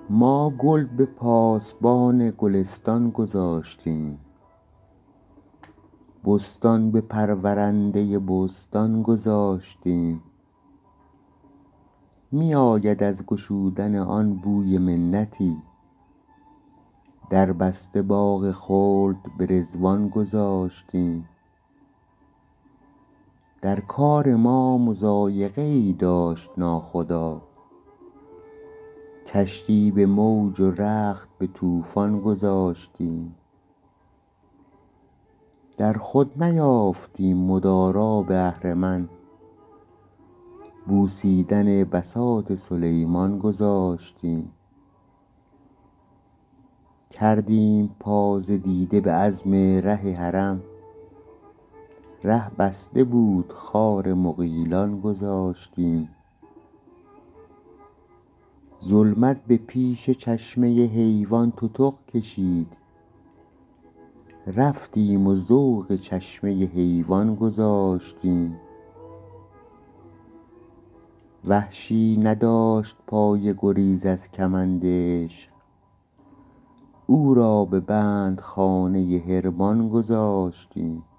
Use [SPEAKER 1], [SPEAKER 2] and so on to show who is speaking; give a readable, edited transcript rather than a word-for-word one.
[SPEAKER 1] ما گل به پاسبان گلستان گذاشتیم، بستان به پرورنده بستان گذاشتیم. می آید از گشودن آن بوی منتی، در بسته باغ خلد به رضوان گذاشتیم. در کار ما مضایقه ای داشت ناخدا، کشتی به موج و رخت به طوفان گذاشتیم. در خود نیافتیم مدارا به اهرمن، بوسیدن بساط سلیمان گذاشتیم. کردیم پا ز دیده به عزم ره حرم، ره بسته بود خار مغیلان گذاشتیم. ظلمت به پیش چشمه حیوان تتق کشید، رفتیم و ذوق چشمه حیوان گذاشتیم. وحشی نداشت پای گریز از کمند عشق، او را به بندخانه حرمان گذاشتیم.